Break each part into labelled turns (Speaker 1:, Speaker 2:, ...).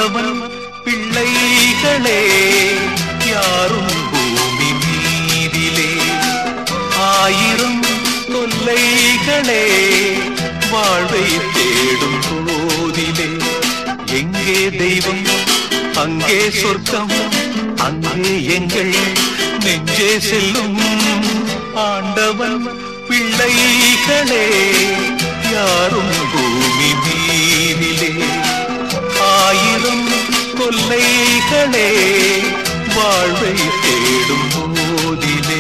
Speaker 1: ஆண்டவன் பிள்ளைகளே யாரும் பூமி மீதிலே ஆயிரம் தொல்லைகளே வாழ்வை தேடும் போதிலே எங்கே தெய்வம் அங்கே சொர்க்கம் அங்கே எங்கள் நெஞ்சே செல்லும் ஆண்டவன் பிள்ளைகளே யாரும் பூமி மீதிலே ஆயிரம் கொல்லைகளே வாழ்வை தேடும் போதிலே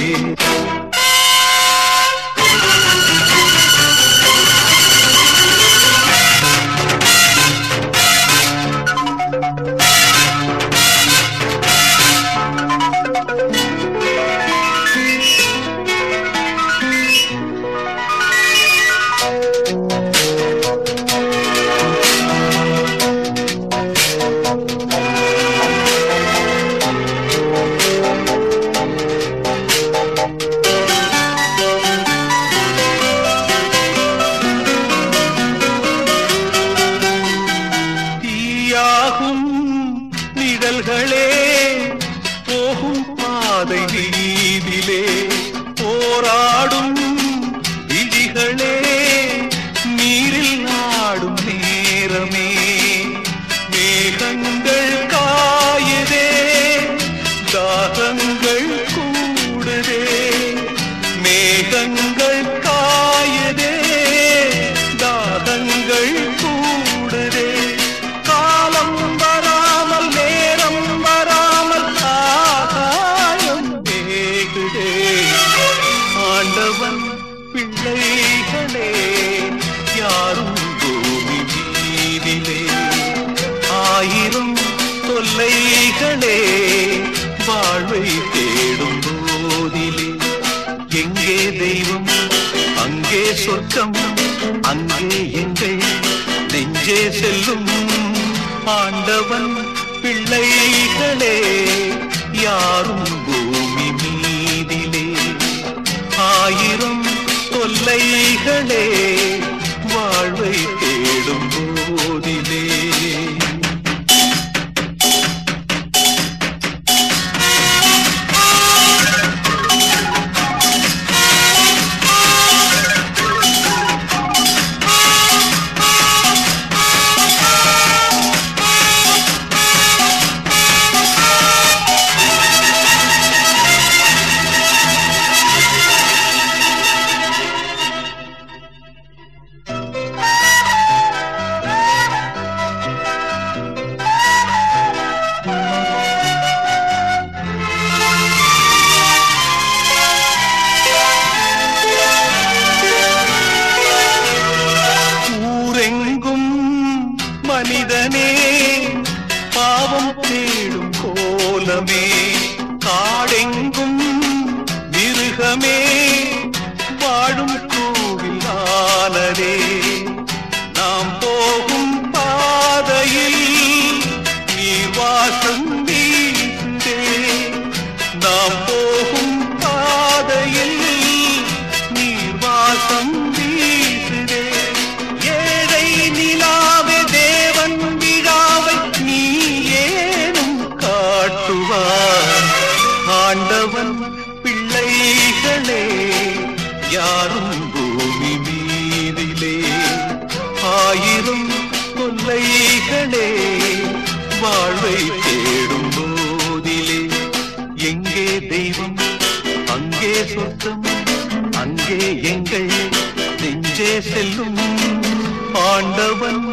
Speaker 1: நிழல்களே போகும் பாதை நீதிலே போராடும் விழிகளே நீரில் ஆடும் நேரமே மேகங்கள் காயுதே தாகங்கள் கூடுதே மேகங்கள் காயுதே தாகங்கள் கூடுதே காலம் வராமல் நேரம் வராமல் ஆகாயம் வேகுதே ஆண்டவன் பிள்ளைகளே யாரும் பூமி மீதிலே ஆயிரம் தொல்லைகளே வாழ்வை தேடும் போதிலே எங்கே தெய்வம் அங்கே சொர்க்கம் அங்கே எங்கள் நெஞ்சே செல்லும் ஆண்டவன் பிள்ளைகளே யாரும் பூமி மீதிலே ஆயிரம் தொல்லைகளே வாழ்வை தேடும் போதிலே மனிதனே பாவம் தேடும் கோலமே காடெங்கும் மிருகமே வாழும் கோவிலானதே நாம் போகும் பாதையில் நீர் வாசம் வீசுதே நாம் போகும் பாதையில் நீர் வாசம் வீசுதே ஏழை நிலாவே தேவன் விழாவை நீ ஏனும் காட்டுவார் ஆண்டவன் பிள்ளைகளே யாரும் பூமி மீதிலே ஆயிரம் கொல்லைகளே வாழ்வை தேடும் போதிலே எங்கே தெய்வம் அங்கே சொர்க்கம் அங்கே எங்கள் நெஞ்சே செல்லும் ஆண்டவன்